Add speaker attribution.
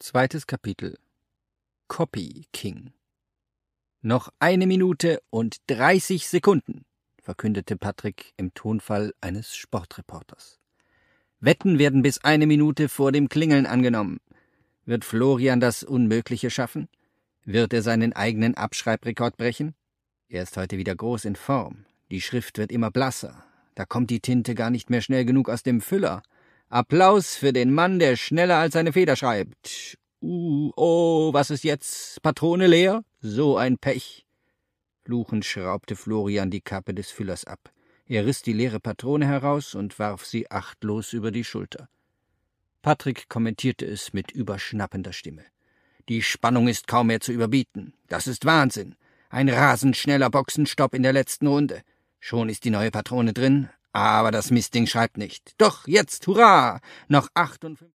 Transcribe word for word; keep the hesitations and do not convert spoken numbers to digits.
Speaker 1: Zweites Kapitel. Copy King. »Noch eine Minute und dreißig Sekunden«, verkündete Patrick im Tonfall eines Sportreporters. »Wetten werden bis eine Minute vor dem Klingeln angenommen. Wird Florian das Unmögliche schaffen? Wird er seinen eigenen Abschreibrekord brechen? Er ist heute wieder groß in Form. Die Schrift wird immer blasser. Da kommt die Tinte gar nicht mehr schnell genug aus dem Füller. Applaus für den Mann, der schneller als seine Feder schreibt. Uh, oh, was ist jetzt? Patrone leer? So ein Pech!« Fluchend schraubte Florian die Kappe des Füllers ab. Er riss die leere Patrone heraus und warf sie achtlos über die Schulter. Patrick kommentierte es mit überschnappender Stimme. »Die Spannung ist kaum mehr zu überbieten. Das ist Wahnsinn. Ein rasend schneller Boxenstopp in der letzten Runde. Schon ist die neue Patrone drin, aber das Mistding schreibt nicht. Doch, jetzt, hurra! Noch achtundfünfzig